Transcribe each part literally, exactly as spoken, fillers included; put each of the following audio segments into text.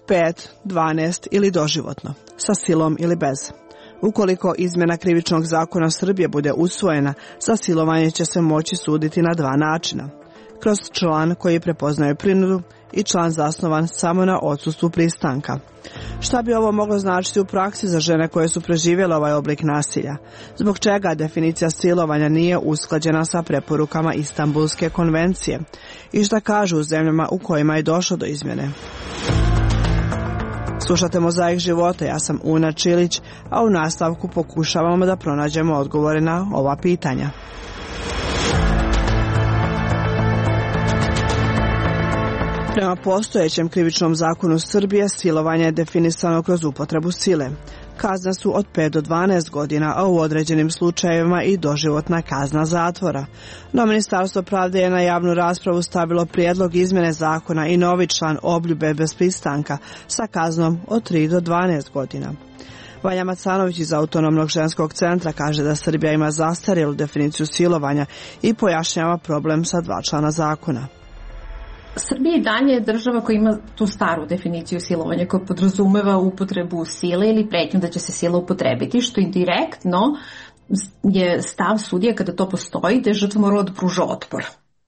pet, dvanaest ili doživotno, sa silom ili bez. Ukoliko izmjena krivičnog zakona Srbije bude usvojena, za silovanje će se moći suditi na dva načina. Kroz član koji prepoznaje prinudu i član zasnovan samo na odsustvu pristanka. Šta bi ovo moglo značiti u praksi za žene koje su preživjele ovaj oblik nasilja? Zbog čega definicija silovanja nije usklađena sa preporukama Istanbulske konvencije? I šta kažu u zemljama u kojima je došlo do izmjene? Slušate Mozaik života, ja sam Una Čilić, a u nastavku pokušavamo da pronađemo odgovore na ova pitanja. Prema postojećem krivičnom zakonu Srbije, silovanje je definisano kroz upotrebu sile. Kazne su od pet do dvanaest godina, a u određenim slučajevima i doživotna kazna zatvora. No Ministarstvo pravde je na javnu raspravu stavilo prijedlog izmjene zakona i novi član obljube bez pristanka sa kaznom od tri do dvanaest godina. Vanja Macanović iz Autonomnog ženskog centra kaže da Srbija ima zastarjelu definiciju silovanja i pojašnjava problem sa dva člana zakona. Srbija i dalje je država koja ima tu staru definiciju silovanja koja podrazumeva upotrebu sile ili pretnju da će se sila upotrebiti, što indirektno je stav sudije kada to postoji da je žrtva morala da pruža otpor.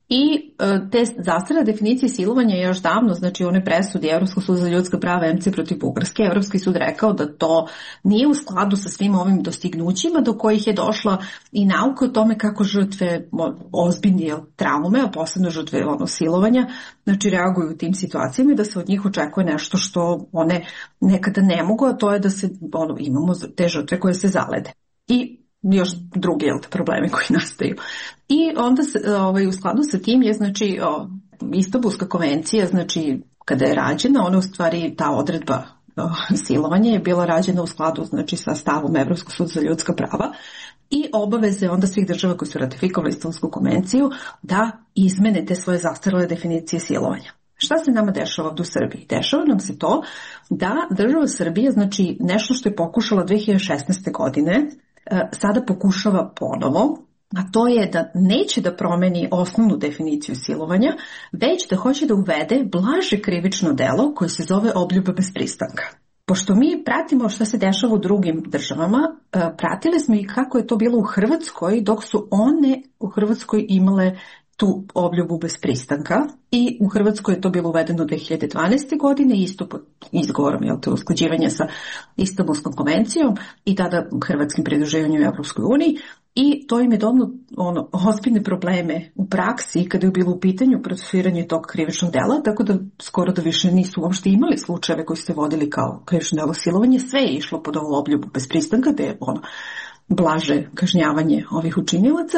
I te zastarjele definicije silovanja je još davno, znači one presudi Evropskog suda za ljudska prava em ce protiv Bugarske. Evropski sud rekao da to nije u skladu sa svim ovim dostignućima do kojih je došla i nauka o tome kako žrtve ozbiljne traume, a posebno žrtve ono, silovanja, znači reaguju u tim situacijama i da se od njih očekuje nešto što one nekada ne mogu, a to je da se ono, imamo te žrtve koje se zalede. I još drugi jel, problemi koji nastaju. I onda ovaj, u skladu sa tim je znači o, Istanbulska konvencija, znači kada je rađena, ona u stvari ta odredba o, silovanja je bila rađena u skladu znači sa stavom Evropskog suda za ljudska prava i obaveze onda svih država koji su ratifikovali Istanbulsku konvenciju da izmene te svoje zastarjele definicije silovanja. Šta se nama dešava ovdje u Srbiji? Dešava nam se to da država Srbije, znači nešto što je pokušala dve hiljade šesnaeste. godine, sada pokušava ponovo, a to je da neće da promeni osnovnu definiciju silovanja, već da hoće da uvede blaže krivično delo koje se zove obljuba bez pristanka. Pošto mi pratimo šta se dešava u drugim državama, pratili smo i kako je to bilo u Hrvatskoj, dok su one u Hrvatskoj imale tu obljubu bez pristanka i u Hrvatskoj je to bilo uvedeno dve hiljade dvanaeste. godine isto pod izgovorom, jel, to usklađivanje sa Istanbulskom konvencijom i tada hrvatskim pridruživanjem u Evropskoj uniji i to im je donalo ono, ozbiljne probleme u praksi kada je bilo u pitanju procesuiranje tog krivičnog dela, tako da skoro da više nisu uopšte imali slučajeve koji ste vodili kao krivično delo silovanje, sve je išlo pod ovu obljubu bez pristanka, da je ono blaže kažnjavanje ovih učinilaca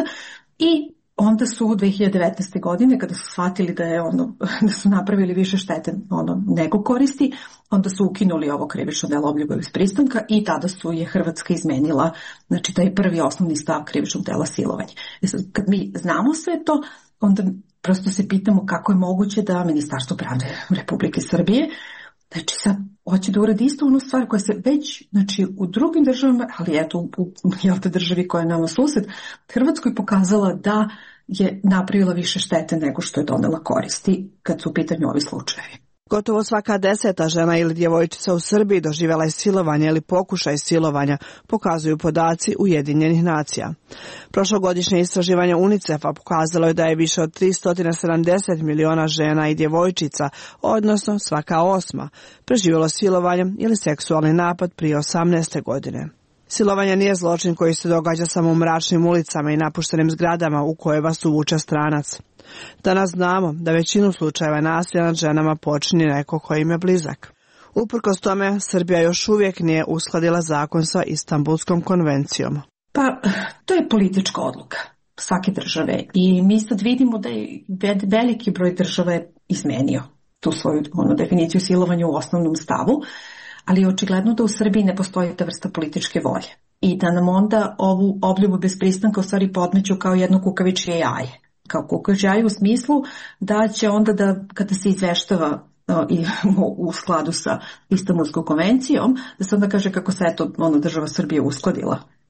i onda su dve hiljade devetnaeste. godine, kada su shvatili da je ono, da su napravili više štete ono, nego koristi, onda su ukinuli ovo krivično delo obljuba bez pristanka i tada su je Hrvatska izmenila, znači taj prvi osnovni stav krivičnog dela silovanja. E sad, kad mi znamo sve to, onda prosto se pitamo kako je moguće da Ministarstvo pravde Republike Srbije znači sad hoće da uradi isto onu stvar koja se već, znači u drugim državama, ali eto u, u jel te državi koja je nama sused, Hrvatskoj pokazala da je napravila više štete nego što je donela koristi kad su u pitanju ovi slučajevi. Gotovo svaka deseta žena ili djevojčica u Srbiji doživjela je silovanje ili pokušaj silovanja, pokazuju podaci Ujedinjenih nacija. Prošlogodišnje istraživanje UNICEF-a pokazalo je da je više od tristo sedamdeset miliona žena i djevojčica, odnosno svaka osma, preživjelo silovanje ili seksualni napad prije osamnaeste. godine. Silovanje nije zločin koji se događa samo u mračnim ulicama i napuštenim zgradama u koje vas uvuče stranac. Danas znamo da većinu slučajeva nasilja nad ženama počini neko ko im je blizak. Uprkos tome, Srbija još uvijek nije uskladila zakon sa Istanbulskom konvencijom. Pa, to je politička odluka svake države i mi sad vidimo da je veliki broj država je izmenio tu svoju ono, definiciju silovanja u osnovnom stavu, ali je očigledno da u Srbiji ne postoji ta vrsta političke volje i da nam onda ovu obljubu bez pristanka u stvari podmeću kao jedno kukavičje jaje. Kao kukavičje jaje u smislu da će onda da kada se izveštava i u skladu sa Istanbulskom konvencijom, da se onda kaže kako se eto ono, država Srbije uskladila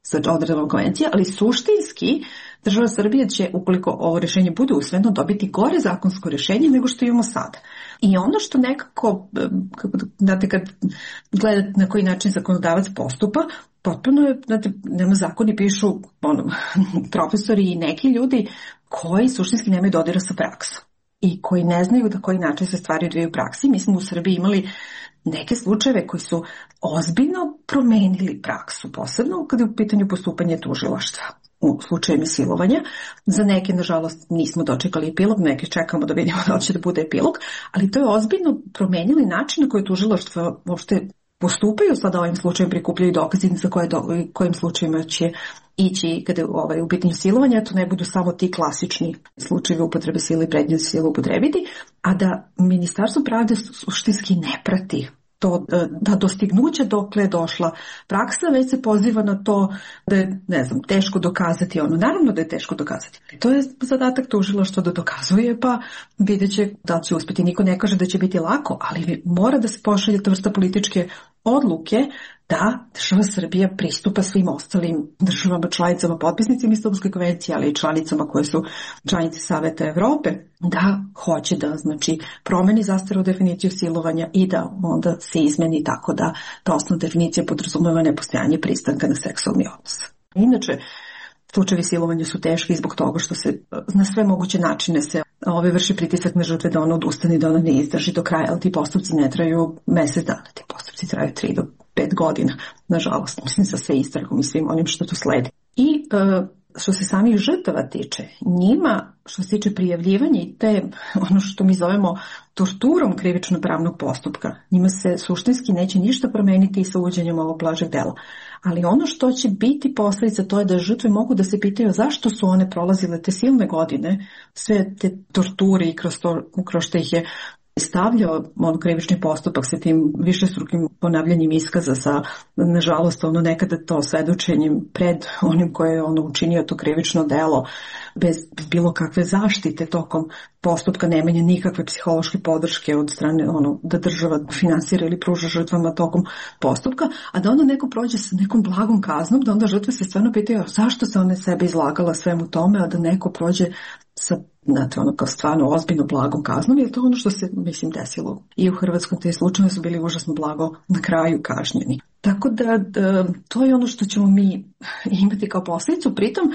sa odredbom konvencije, ali suštinski država Srbije će, ukoliko ovo rješenje bude usvojeno, dobiti gore zakonsko rješenje nego što imamo sada. I ono što nekako, kako, znate, kad gledate na koji način zakonodavac postupa, potpuno je, znate, nema zakoni, pišu ono, profesori i neki ljudi koji suštinski nemaju dodira sa praksom i koji ne znaju da koji način se stvari odvijaju u praksi. Mi smo u Srbiji imali neke slučajeve koji su ozbiljno promenili praksu, posebno kada je u pitanju postupanje tužilaštva u slučajima silovanja. Za neke, nažalost, nismo dočekali epilog, neke čekamo da vidimo da će da bude epilog, ali to je ozbiljno promenili način na koji tužilaštvo uopšte postupaju. Sada ovim slučajem prikupljaju dokaze za koje do, kojim slučajima će ići kada je ovaj, u pitanju silovanja, to ne budu samo ti klasični slučajevi upotrebe sile i prednje sile upotrebiti, a da Ministarstvo pravde suštinski ne prati to, da dostignuće dokle je došla praksa, već se poziva na to da je, ne znam, teško dokazati ono. Naravno da je teško dokazati. To je zadatak tužilaštva da dokazuje, pa vidjet će da će uspjeti. Niko ne kaže da će biti lako, ali mora da se pošalje ta vrsta političke odluke da država Srbija pristupa svim ostalim državama članicama potpisnicima Istanbulske konvencije, ali i članicama koje su članice Saveta Evrope, da hoće da, znači, promeni zastaru definiciju silovanja i da onda se izmeni tako da ta osnovna definicija podrazumeva nepostojanje pristanka na seksualni odnos. Inače, slučajevi silovanja su teški i zbog toga što se na sve moguće načine se ove vrši pritisak na žrtve da ona odustane, da ona ne izdrži do kraja, ali ti postupci ne traju mesec dana, ti postupci traju tri do pet godina, nažalost, mislim, sa sve istragom i svim onim što tu sledi. I e, što se samih žrtava tiče, njima, što se tiče prijavljivanja i te, ono što mi zovemo torturom krivično-pravnog postupka, njima se suštinski neće ništa promeniti i sa uvođenjem ovog blažeg dela. Ali ono što će biti posljedica, to je da žrtve mogu da se pitaju zašto su one prolazile te silne godine, sve te torture i kroz, to, kroz što ih je stavljao on krivični postupak sa tim višestrukim ponavljanjem iskaza, sa, nažalost, ono nekada to svedočenjem pred onim koje je ono učinio to krivično delo, bez bilo kakve zaštite tokom postupka, nemanja nikakve psihološke podrške od strane ono da država finansira ili pruža žrtvama tokom postupka, a da onda neko prođe sa nekom blagom kaznom, da onda žrtve se stvarno pitaju zašto se one sebe izlagala svemu tome, a da neko prođe sa, znate, ono kao stvarno ozbiljno blagom kaznom, jer to ono što se, mislim, desilo i u Hrvatskom, te slučajeve su bili užasno blago na kraju kažnjeni. Tako da, da to je ono što ćemo mi imati kao posljedicu. Pritom,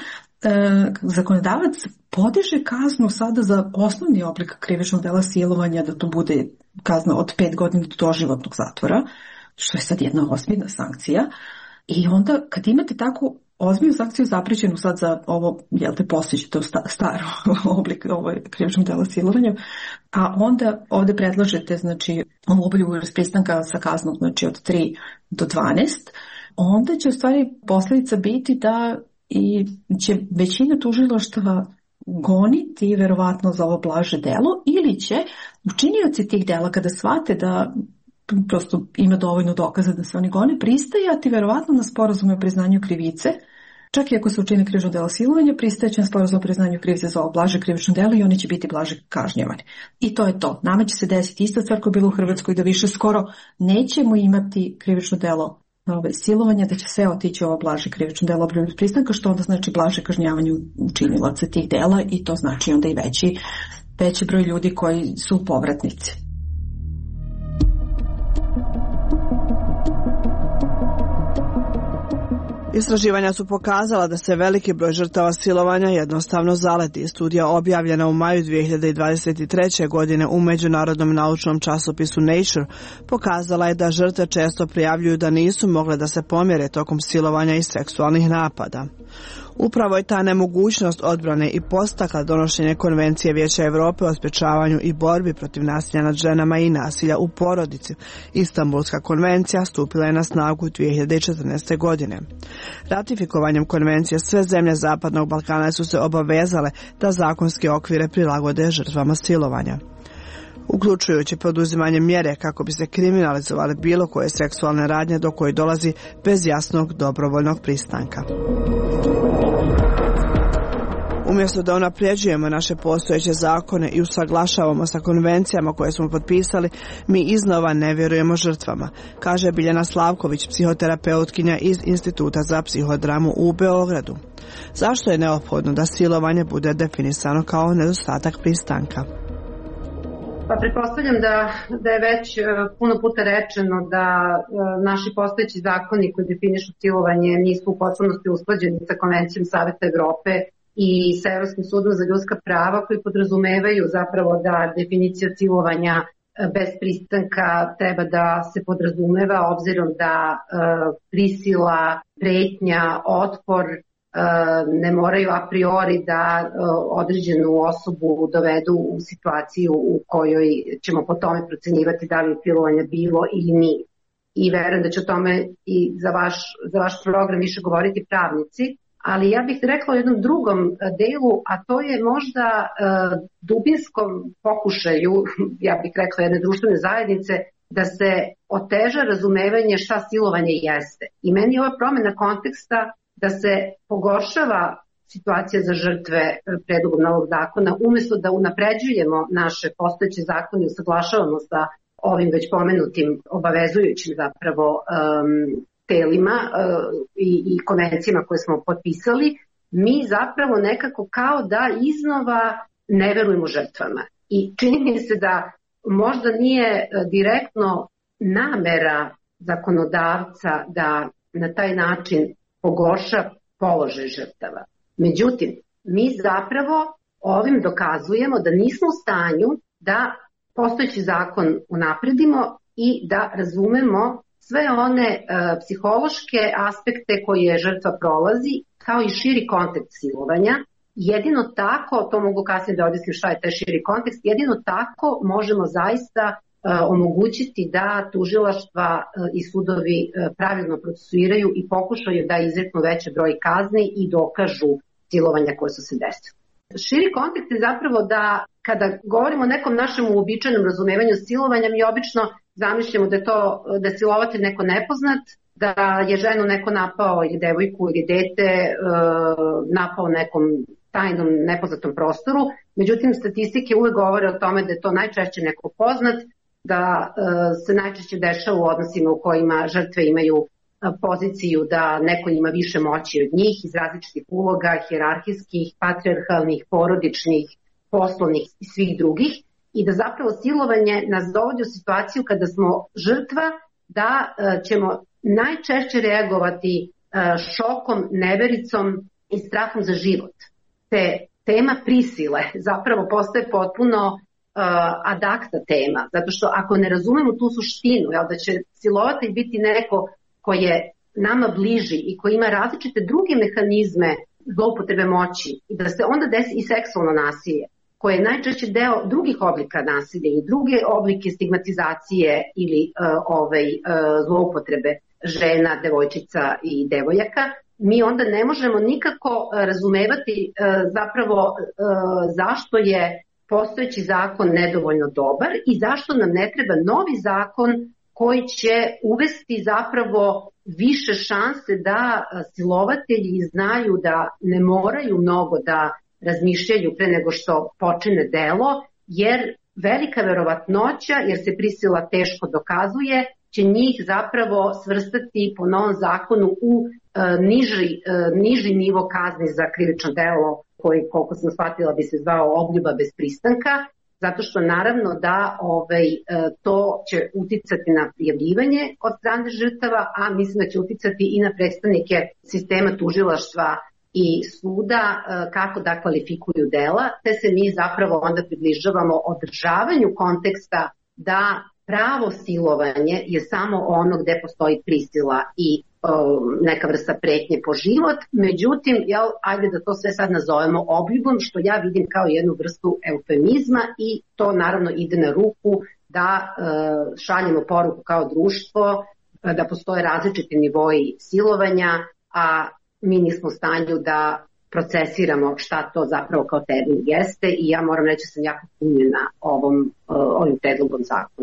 e, zakonodavac podiže kaznu sada za osnovni oblik krivičnog dela silovanja, da to bude kazna od pet godina do doživotnog zatvora, što je sad jedna ozbiljna sankcija. I onda kad imate takvu ozbiljnu sankciju zaprećenu sad za ovo, jel te postići to staro oblik ovaj, krivičnog dela silovanja, a onda ovdje predlažete, znači, ovu obolju pristanka sa kaznom, znači, od tri do dvanaest, onda će u stvari posljedica biti da i će većina tužilaštava goniti verovatno za ovo blaže delo, ili će učinioci tih dela kada shvate da prosto ima dovoljno dokaza da se oni gone, pristajati verovatno na sporazume o priznanju krivice. Čak i ako se učini krivično delo silovanja, pristajeće na sporazum o priznanju krivice za ovo blaže krivično delo i oni će biti blaže kažnjavani. I to je to. Nama će se desiti ista stvar koja je bila u Hrvatskoj, da više skoro nećemo imati krivično delo ove, silovanja, da će sve otići ovo blaže krivično delo obrnuti pristanka, što onda znači blaže kažnjavanje učinilaca tih dela i to znači onda i veći, veći broj ljudi koji su povratnici. Istraživanja su pokazala da se veliki broj žrtava silovanja jednostavno zaleti. Studija objavljena u maju dvije hiljade dvadeset treće. godine u međunarodnom naučnom časopisu Nature pokazala je da žrtve često prijavljuju da nisu mogle da se pomjere tokom silovanja i seksualnih napada. Upravo je ta nemogućnost odbrane i podstakla donošenje Konvencije Vijeća Europe o sprečavanju i borbi protiv nasilja nad ženama i nasilja u porodici. Istanbulska konvencija stupila je na snagu dvije hiljade četrnaeste. godine. Ratifikovanjem konvencije sve zemlje Zapadnog Balkana su se obavezale da zakonske okvire prilagode žrtvama silovanja, uključujući poduzimanje mjere kako bi se kriminalizovale bilo koje seksualne radnje do koje dolazi bez jasnog dobrovoljnog pristanka. Umjesto da unapređujemo naše postojeće zakone i usaglašavamo sa konvencijama koje smo potpisali, mi iznova ne vjerujemo žrtvama, kaže Biljana Slavković, psihoterapeutkinja iz Instituta za psihodramu u Beogradu. Zašto je neophodno da silovanje bude definisano kao nedostatak pristanka? Pa pretpostavljam da, da je već puno puta rečeno da naši postojeći zakoni koji definišu silovanje nisu u potpunosti usklađeni sa Konvencijom Saveta Evrope i sa Evropskim sudom za ljudska prava, koji podrazumevaju zapravo da definicija silovanja bez pristanka treba da se podrazumeva, obzirom da prisila, pretnja, otpor ne moraju a priori da određenu osobu dovedu u situaciju u kojoj ćemo po tome procenjivati da li je silovanja bilo ili nije. I verujem da će o tome i za vaš, za vaš program više govoriti pravnici, ali ja bih rekla o jednom drugom delu, a to je možda uh, dubinskom pokušaju, ja bih rekla jedne društvene zajednice, da se oteža razumevanje šta silovanje jeste. I meni je ova promjena konteksta da se pogoršava situacija za žrtve predlogom novog zakona, umjesto da unapređujemo naše postojeće zakone i usaglašavamo sa ovim već pomenutim obavezujućim zapravo um, telima uh, i, i konvencijama koje smo potpisali, mi zapravo nekako kao da iznova ne verujemo žrtvama. I čini mi se da možda nije direktno namera zakonodavca da na taj način pogorša položaj žrtava. Međutim, mi zapravo ovim dokazujemo da nismo u stanju da postojeći zakon unapredimo i da razumemo sve one e, psihološke aspekte koje žrtva prolazi, kao i širi kontekst silovanja. Jedino tako, to mogu kasnije da objasnim šta je taj širi kontekst, jedino tako možemo zaista e, omogućiti da tužilaštva e, i sudovi e, pravilno procesuiraju i pokušaju da izreknu veći broj kazni i dokažu silovanja koje su se desile. Širi kontekst je zapravo da kada govorimo o nekom našem uobičajenom razumevanju silovanja, mi obično zamišljamo da je to da je silovatelj neko nepoznat, da je ženu neko napao ili devojku ili dete e, napao nekom tajnom nepoznatom prostoru. Međutim, statistike uvek govore o tome da je to najčešće neko poznat, da e, se najčešće dešava u odnosima u kojima žrtve imaju poziciju da neko ima više moći od njih iz različitih uloga, hijerarhijskih, patrijarhalnih, porodičnih, poslovnih i svih drugih, i da zapravo silovanje nas dovodi u situaciju kada smo žrtva, da e, ćemo najčešće reagovati e, šokom, nevericom i strahom za život. Te tema prisile zapravo postaje potpuno e, ad acta tema, zato što ako ne razumemo tu suštinu, jel, da će silovatelj biti neko koji je nama bliži i koji ima različite druge mehanizme zloupotrebe moći i da se onda desi i seksualno nasilje, koje je najčešće deo drugih oblika nasilja i druge oblike stigmatizacije ili uh, ovaj, uh, zloupotrebe žena, devojčica i devojaka, mi onda ne možemo nikako uh, razumevati uh, zapravo uh, zašto je postojeći zakon nedovoljno dobar i zašto nam ne treba novi zakon koji će uvesti zapravo više šanse da silovatelji znaju da ne moraju mnogo da razmišljaju pre nego što počine delo, jer velika verovatnoća, jer se prisila teško dokazuje, će njih zapravo svrstati po novom zakonu u e, niži, e, niži nivo kazni za krivično delo koji, koliko sam shvatila, bi se zvao obljuba bez pristanka, zato što naravno da ovaj, to će uticati na prijavljivanje od strane žrtava, a mislim da će uticati i na predstavnike sistema tužilaštva i suda kako da kvalifikuju dela, te se mi zapravo onda približavamo održavanju konteksta da pravo silovanje je samo ono gde postoji prisila i neka vrsta pretnje po život, međutim, jel, ajde da to sve sad nazovemo obljubom, što ja vidim kao jednu vrstu eufemizma i to naravno ide na ruku da e, šaljemo poruku kao društvo da postoje različiti nivoji silovanja, a mi nismo u stanju da procesiramo šta to zapravo kao termin jeste i ja moram reći da sam jako punjena ovom, ovim predlogom zakona.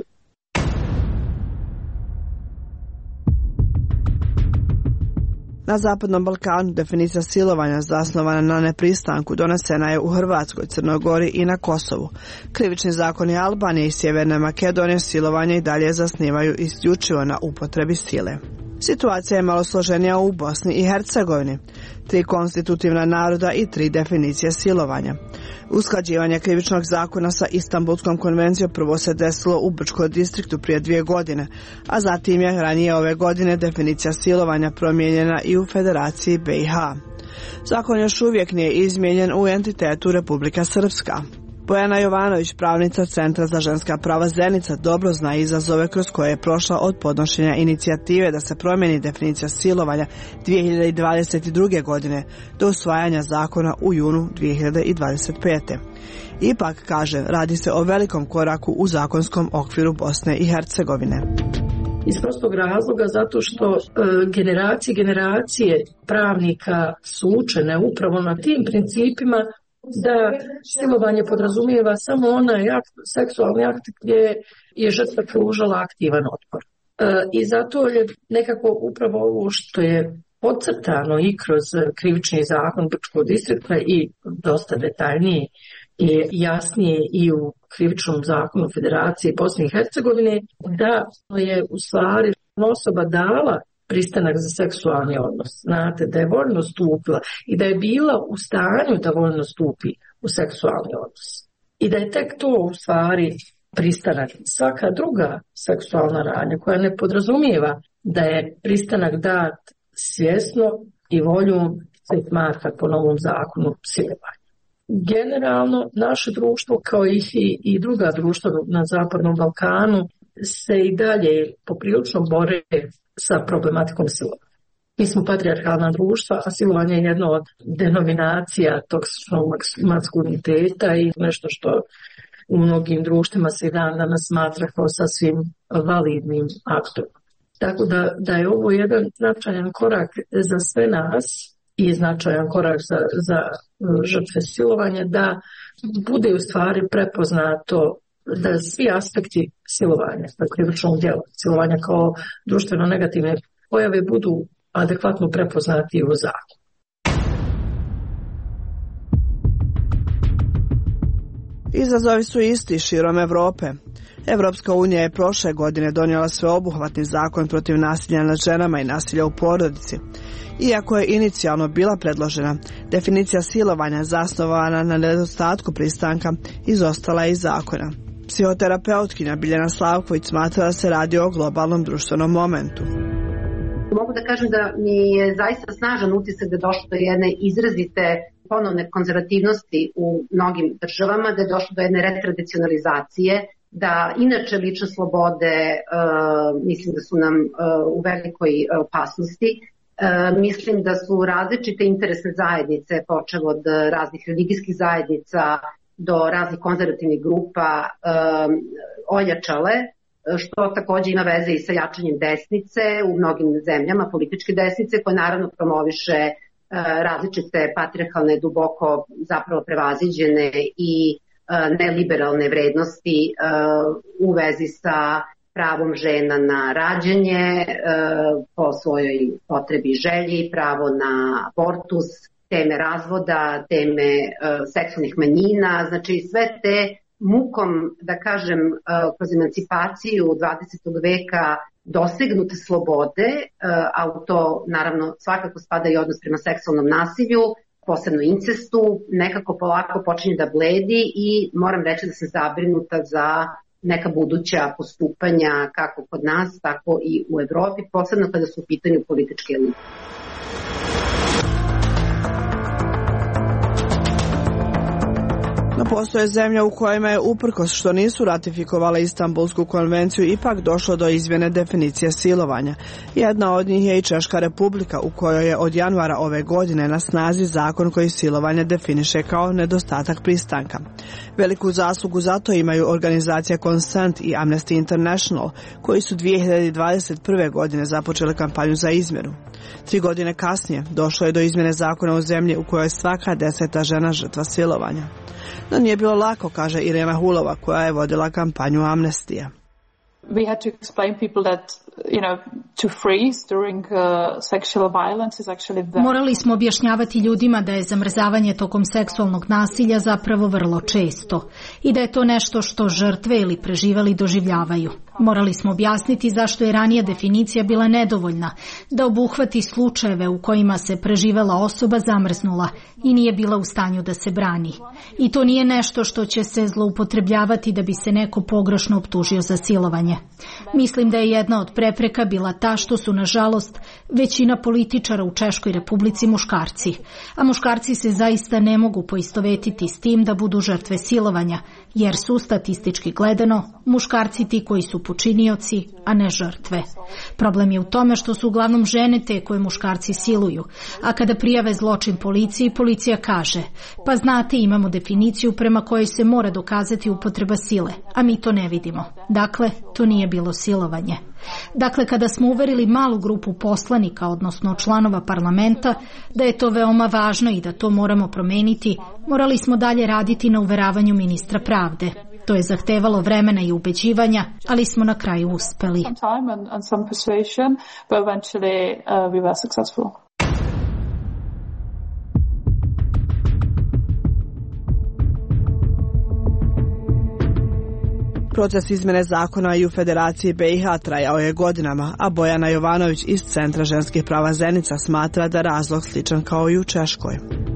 Na Zapadnom Balkanu definicija silovanja zasnovana na nepristanku donesena je u Hrvatskoj, Crnoj Gori i na Kosovu. Krivični zakoni Albanije i Sjeverne Makedonije silovanje i dalje zasnivaju isključivo na upotrebi sile. Situacija je malo složenija u Bosni i Hercegovini. Tri konstitutivna naroda i tri definicije silovanja. Usklađivanje krivičnog zakona sa Istanbulskom konvencijom prvo se desilo u Brčkom distriktu prije dvije godine, a zatim je ranije ove godine definicija silovanja promijenjena i u Federaciji B i H. Zakon još uvijek nije izmijenjen u entitetu Republika Srpska. Bojana Jovanović, pravnica Centra za ženska prava Zenica, dobro zna izazove kroz koje je prošla od podnošenja inicijative da se promijeni definicija silovanja dvije hiljade dvadeset druge. godine do usvajanja zakona u junu dvije hiljade dvadeset pete. Ipak, kaže, radi se o velikom koraku u zakonskom okviru Bosne i Hercegovine. Iz prostog razloga zato što e, generacije generacije pravnika su učene upravo na tim principima da silovanje podrazumijeva samo onaj akt, seksualni akt gdje je žrtva pružala aktivan otpor. E, I zato je nekako upravo ovo što je podcrtano i kroz krivični zakon Brčkog distrikta i dosta detaljnije i jasnije i u krivičnom zakonu Federacije Bosne i Hercegovine, da je u stvari osoba dala pristanak za seksualni odnos. Znate, da je voljno stupila i da je bila u stanju da voljno stupi u seksualni odnos. I da je tek to u stvari pristanak. Svaka druga seksualna radnja koja ne podrazumijeva da je pristanak dat svjesno i voljom se smatra po novom zakonu silovanja. Generalno, naše društvo, kao i, i druga društva na Zapadnom Balkanu, se i dalje poprilično bore sa problematikom silovanja. Mi smo patrijarhalna društva, a silovanje je jedna od denominacija toksičnog maskuliniteta i nešto što u mnogim društvima se i dan danas smatra kao sasvim validnim aktom. Tako da, da je ovo jedan značajan korak za sve nas i značajan korak za, za žrtve silovanja, da bude u stvari prepoznato da svi aspekti silovanja, krivičnog djela, silovanja kao društveno negativne pojave budu adekvatno prepoznati u zakonu. Izazovi su isti širom Evrope. Evropska unija je prošle godine donijela sveobuhvatni zakon protiv nasilja nad ženama i nasilja u porodici. Iako je inicijalno bila predložena, definicija silovanja zasnovana na nedostatku pristanka izostala je iz zakona. Psihoterapeutkinja Biljana Slavković smatra da se radi o globalnom društvenom momentu. Mogu da kažem da mi je zaista snažan utisak da je došlo do jedne izrazite ponovne konzervativnosti u mnogim državama, da je došlo do jedne retradicionalizacije, da inače lične slobode uh, mislim da su nam uh, u velikoj opasnosti. Uh, mislim da su različite interesne zajednice, počev od raznih religijskih zajednica do raznih konzervativnih grupa, um, ojačale, što također ima veze i sa jačanjem desnice u mnogim zemljama, političke desnice, koje naravno promoviše uh, različite patrijarhalne, duboko zapravo prevaziđene i uh, neliberalne vrednosti uh, u vezi sa pravom žena na rađanje uh, po svojoj potrebi i želji, pravo na abortus, teme razvoda, teme uh, seksualnih manjina, znači sve te mukom, da kažem, uh, kroz emancipaciju dvadesetog veka dosegnute slobode, uh, a u to naravno svakako spada i odnos prema seksualnom nasilju, posebno incestu, nekako polako počinje da bledi i moram reći da sam zabrinuta za neka buduća postupanja kako kod nas, tako i u Evropi, posebno kada su u pitanju političke elite. No postoje zemlje u kojima je, uprkos što nisu ratifikovale Istanbulsku konvenciju, ipak došlo do izmjene definicije silovanja. Jedna od njih je i Češka Republika, u kojoj je od januara ove godine na snazi zakon koji silovanje definiše kao nedostatak pristanka. Veliku zaslugu za to imaju organizacija Consent i Amnesty International, koji su dvije hiljade dvadeset prve. godine započele kampanju za izmjenu. Tri godine kasnije došlo je do izmjene zakona u zemlji u kojoj je svaka deseta žena žrtva silovanja. No nije bilo lako, kaže Irena Hulova, koja je vodila kampanju Amnestija. We had to explain people that, you know, to freeze during uh, sexual violence is actually very... Morali smo objašnjavati ljudima da je zamrzavanje tokom seksualnog nasilja zapravo vrlo često i da je to nešto što žrtve ili preživali doživljavaju. Morali smo objasniti zašto je ranija definicija bila nedovoljna, da obuhvati slučajeve u kojima se preživela osoba zamrznula i nije bila u stanju da se brani. I to nije nešto što će se zloupotrebljavati da bi se neko pogrešno optužio za silovanje. Mislim da je jedna od prepreka bila ta što su, nažalost, većina političara u Češkoj Republici muškarci, a muškarci se zaista ne mogu poistovetiti s tim da budu žrtve silovanja, jer su, statistički gledano, muškarci ti koji su počinioci, a ne žrtve. Problem je u tome što su uglavnom žene te koje muškarci siluju, a kada prijave zločin policiji, policija kaže, pa znate, imamo definiciju prema kojoj se mora dokazati upotreba sile, a mi to ne vidimo. Dakle, to nije bilo silovanje. Dakle, kada smo uverili malu grupu poslanika, odnosno članova parlamenta, da je to veoma važno i da to moramo promeniti, morali smo dalje raditi na uveravanju ministra pravde. To je zahtevalo vremena i ubeđivanja, ali smo na kraju uspeli. Proces izmene zakona i u Federaciji B i H trajao je godinama, a Bojana Jovanović iz Centra ženskih prava Zenica smatra da razlog sličan kao i u Češkoj.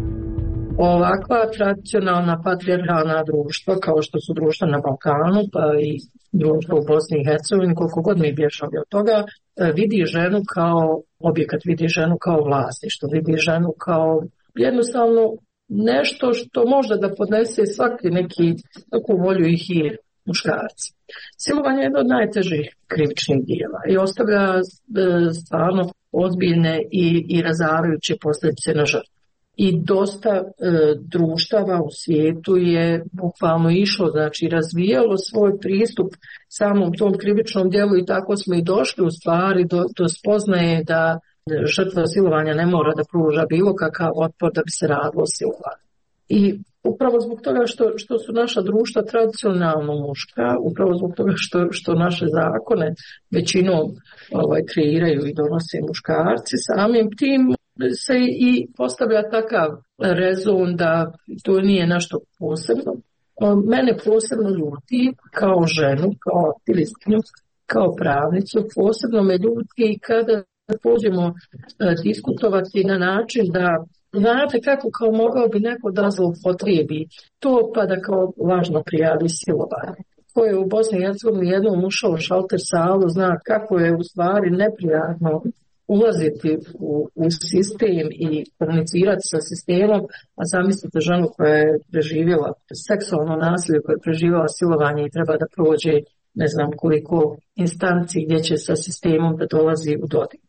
Ovakva tradicionalna patrijarhalna društva, kao što su društva na Balkanu, pa i društvo u Bosni i Hercegovini, koliko god mi bježali od toga, vidi ženu kao objekat, vidi ženu kao vlasništvo, vidi ženu kao jednostavno nešto što može da podnese svaki neki takvu volju i hir muškarci. Silovanje je jedno od najtežih krivičnih dijela i ostavlja e, stvarno ozbiljne i, i razarajuće posljedice na žrtvu. I dosta e, društava u svijetu je bukvalno išlo, znači razvijalo svoj pristup samom tom krivičnom dijelu i tako smo i došli u stvari do, do spoznaje da žrtva silovanja ne mora da pruža bilo kakav otpor da bi se radilo silovanje. I upravo zbog toga što, što su naša društva tradicionalno muška, upravo zbog toga što, što naše zakone većinom ovaj, kreiraju i donose muškarci, samim tim se i postavlja takav rezon da to nije nešto posebno. Mene posebno ljuti kao ženu, kao aktivistkinju, kao pravnicu, posebno me ljuti kada pođemo diskutovati na način da znate kako kao mogao bi neko da zloupotrijebi to pa da kao lažno prijavi silovanje. Ko je u Bosni i Hercegovini jednom ušao u šalter salu, zna kako je u stvari neprijatno ulaziti u, u sistem i komunicirati sa sistemom, a zamislite ženu koja je preživjela seksualno nasilje, koja je preživjela silovanje i treba da prođe ne znam koliko instanci gdje će sa sistemom da dolazi u dodir.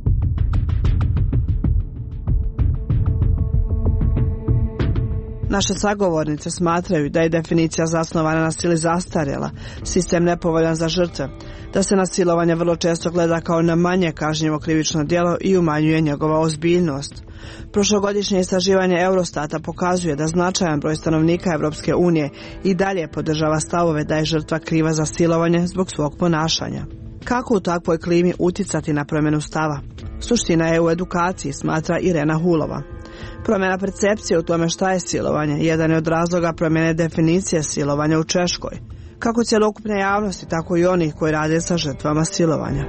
Naše sagovornice smatraju da je definicija zasnovana na sili zastarjela, sistem nepovoljan za žrtve, da se na silovanje vrlo često gleda kao na manje kažnjivo krivično djelo i umanjuje njegova ozbiljnost. Prošlogodišnje istraživanje Eurostata pokazuje da značajan broj stanovnika Evropske unije i dalje podržava stavove da je žrtva kriva za silovanje zbog svog ponašanja. Kako u takvoj klimi uticati na promjenu stava? Suština je u edukaciji, smatra Irena Hulova. Promjena percepcije u tome šta je silovanje jedan je od razloga promjene definicije silovanja u Češkoj. Kako cjelokupne javnosti, tako i onih koji rade sa žrtvama silovanja.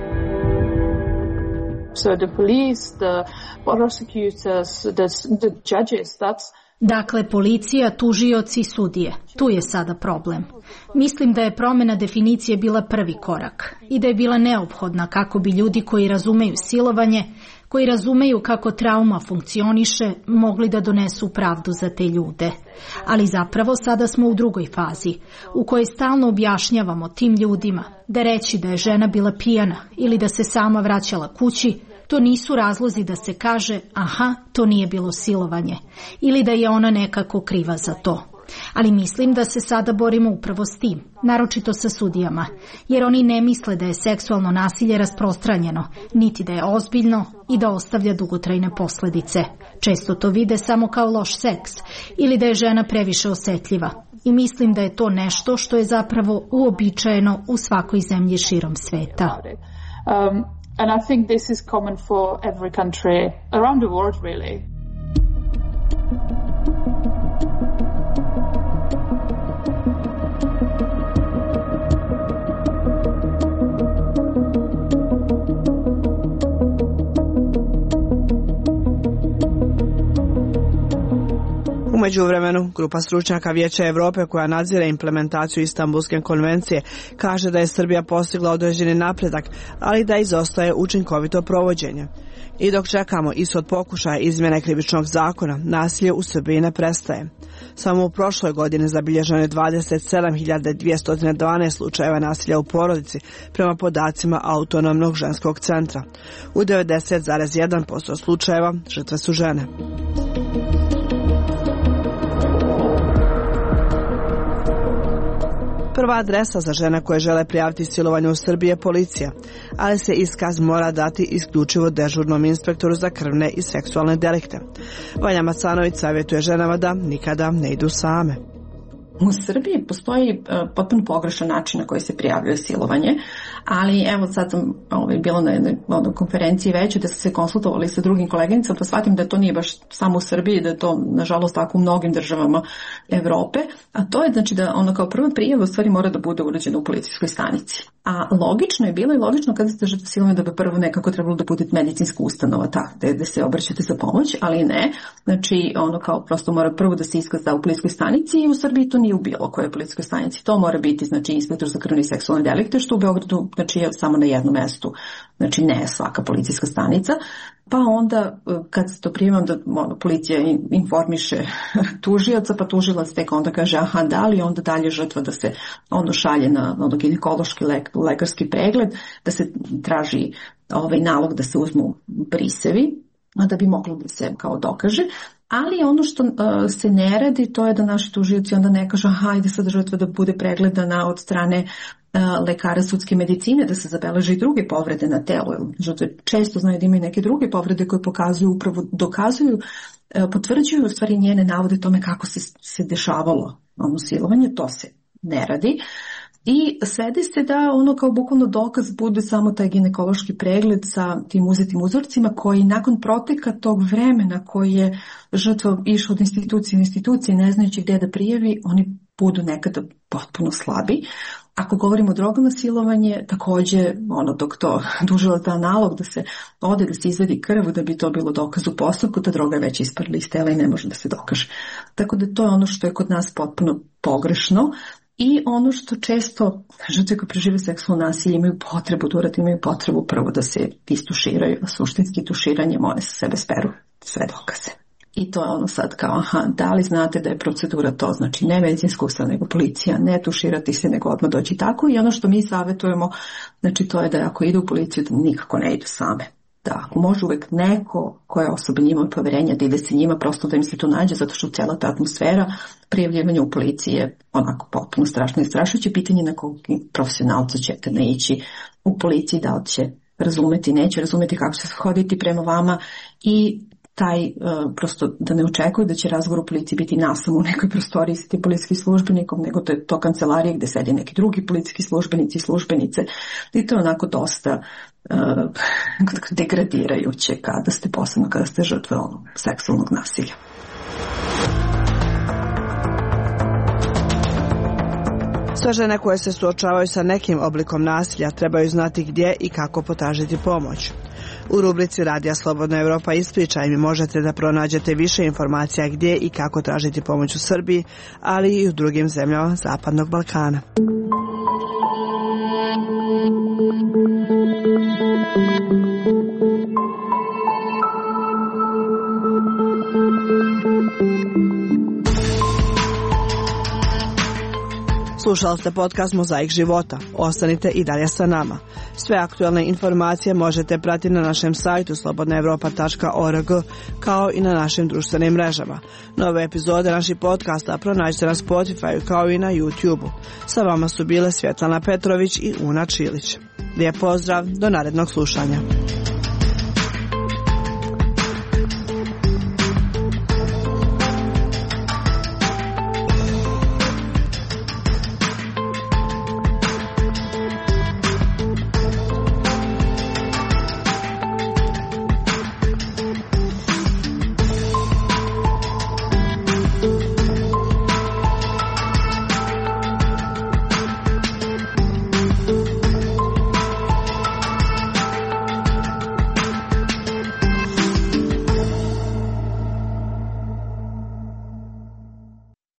So the police, the prosecutors, the, the judges, that's Dakle, policija, tužioci, sudije. Tu je sada problem. Mislim da je promjena definicije bila prvi korak i da je bila neophodna kako bi ljudi koji razumeju silovanje, koji razumeju kako trauma funkcioniše, mogli da donesu pravdu za te ljude. Ali zapravo sada smo u drugoj fazi, u kojoj stalno objašnjavamo tim ljudima da reći da je žena bila pijana ili da se sama vraćala kući, to nisu razlozi da se kaže, aha, to nije bilo silovanje, ili da je ona nekako kriva za to. Ali mislim da se sada borimo upravo s tim, naročito sa sudijama, jer oni ne misle da je seksualno nasilje rasprostranjeno, niti da je ozbiljno i da ostavlja dugotrajne posljedice. Često to vide samo kao loš seks ili da je žena previše osjetljiva. i mislim da je to nešto što je zapravo uobičajeno u svakoj zemlji širom sveta. Um, and I think this is common for every country around the world, really. U međuvremenu, grupa stručnjaka Vijeća Europe koja nadzire implementaciju Istanbulske konvencije kaže da je Srbija postigla određeni napredak, ali da izostaje učinkovito provođenje. I dok čekamo ishod pokušaja izmjene krivičnog zakona, nasilje u Srbiji ne prestaje. Samo u prošloj godini zabilježeno je dvadeset sedam hiljada dvjesto dvanaest slučajeva nasilja u porodici prema podacima Autonomnog ženskog centra. U devedeset zarez jedan posto slučajeva žrtve su žene. Prva adresa za žene koje žele prijaviti silovanje u Srbiji je policija, ali se iskaz mora dati isključivo dežurnom inspektoru za krvne i seksualne delikte. Vanja Macanović savjetuje ženama da nikada ne idu same. U Srbiji postoji uh, potpuno pogrešan način na koji se prijavljuje silovanje, ali evo sad sam ovaj, bila na jednoj ono, konferenciji veće da su se konsultovali sa drugim koleginicama, pa shvatim da to nije baš samo u Srbiji, da je to nažalost tako u mnogim državama Evrope, a to je znači da ono kao prva prijava u stvari mora da bude urađena u policijskoj stanici. A logično je bilo i logično kada ste žrtva silovanja da bi prvo nekako trebalo da bude medicinska ustanova ta, da, da se obraćate za pomoć, ali ne. Znači ono kao prosto mora prvo da se iskaz da u policijskoj stanici i u Srbiji to nije u bilo kojoj policijskoj stanici. To mora biti znači inspektor za krvne i seksualne delikte, što u Beogradu znači je samo na jednom mestu, znači ne svaka policijska stanica. Pa onda kad se to prijemam da ono, policija informiše tužioca, pa tužilac tek onda kaže aha da li, onda dalje žrtva da se ono šalje na ono, ginekološki lek, lekarski pregled, da se traži ovaj nalog da se uzmu brisevi, da bi moglo da se kao dokaže. Ali ono što uh, se ne radi, to je da naši tužioci onda ne kažu hajde sad žrtva da bude pregledana od strane uh, lekara sudske medicine, da se zabeleže i druge povrede na telo. Žrtve često znaju da imaju neke druge povrede koje pokazuju, upravo dokazuju, uh, potvrđuju u stvari njene navode tome kako se, se dešavalo ono silovanje, to se ne radi. I svede se da ono kao bukvalno dokaz bude samo taj ginekološki pregled sa tim uzetim uzorcima koji nakon proteka tog vremena koji je žrtva išao od institucije u institucije ne znajući gdje da prijavi, oni budu nekada potpuno slabi. Ako govorimo o drogama silovanje, također ono dok to tužilac da nalog da se ode, da se izvedi krv, da bi to bilo dokaz u postupku, ta droga je već isparila iz tela i ne može da se dokaže. Tako da to je ono što je kod nas potpuno pogrešno. I ono što često žrtve koje prežive seksualno nasilje imaju potrebu da urade, imaju potrebu prvo da se istuširaju, a suštinski tuširanjem one sa sebe speru sve dokaze. I to je ono sad kao, aha, da li znate da je procedura to, znači ne medicinska ustanova, nego policija, ne tuširati se, nego odmah doći tako. I ono što mi savjetujemo, znači to je da ako idu u policiju, da nikako ne idu same. Da, ako može uvek neko koja osoba njima od poverenja da ide se njima, prosto da im se to nađe, zato što cijela ta atmosfera prijavljivanja u policiji je onako potpuno strašno i strašujuće. Pitanje na kog profesionalca ćete naići u policiji, da li će razumeti, neće razumeti kako će se hoditi prema vama i taj uh, prosto da ne očekuju da će razgovor u policiji biti na samo u nekoj prostoriji sa tim policijskim službenikom, nego to je to kancelarija gdje sedi neki drugi policijski službenici i službenice. I to je onako dosta uh, degradirajuće kada ste, posebno kada ste žrtve onog seksualnog nasilja. Sve žene koje se suočavaju sa nekim oblikom nasilja trebaju znati gdje i kako potražiti pomoć. U rubrici Radija Slobodna Evropa Ispričaj mi možete da pronađete više informacija gdje i kako tražiti pomoć u Srbiji, ali i u drugim zemljama Zapadnog Balkana. Slušali ste podcast Mozaik života. Ostanite i dalje sa nama. Sve aktualne informacije možete pratiti na našem sajtu slobodna evropa tačka org kao i na našim društvenim mrežama. Nove epizode naših podcasta pronađite na Spotify kao i na YouTube. Sa vama su bile Svjetlana Petrović i Una Čilić. Lijep pozdrav, do narednog slušanja.